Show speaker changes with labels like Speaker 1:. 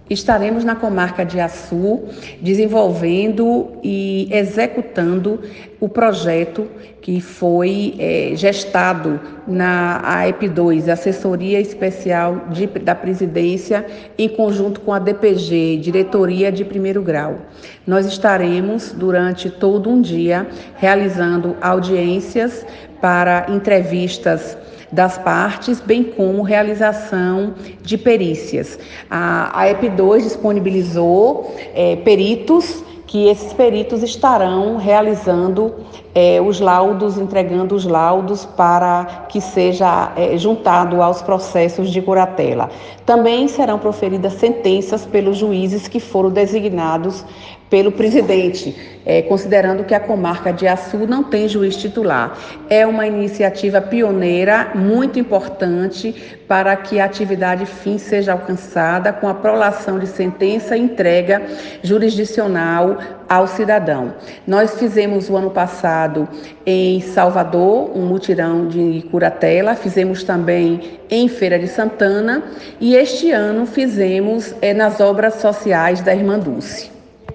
Speaker 1: Estaremos na comarca de Açu desenvolvendo e executando o projeto que foi gestado na AEP2, Assessoria Especial da Presidência, em conjunto com a DPG, Diretoria de Primeiro Grau. Nós estaremos, durante todo um dia, realizando audiências para entrevistas das partes, bem como realização de perícias. A EP2 disponibilizou peritos, que esses peritos estarão realizando os laudos, entregando os laudos para que seja juntado aos processos de curatela. Também serão proferidas sentenças pelos juízes que foram designados pelo presidente, considerando que a comarca de Açu não tem juiz titular. É uma iniciativa pioneira, muito importante, para que a atividade fim seja alcançada com a prolação de sentença e entrega jurisdicional ao cidadão. Nós fizemos o ano passado em Salvador um mutirão de curatela, fizemos também em Feira de Santana e este ano fizemos nas obras sociais da Irmã Dulce.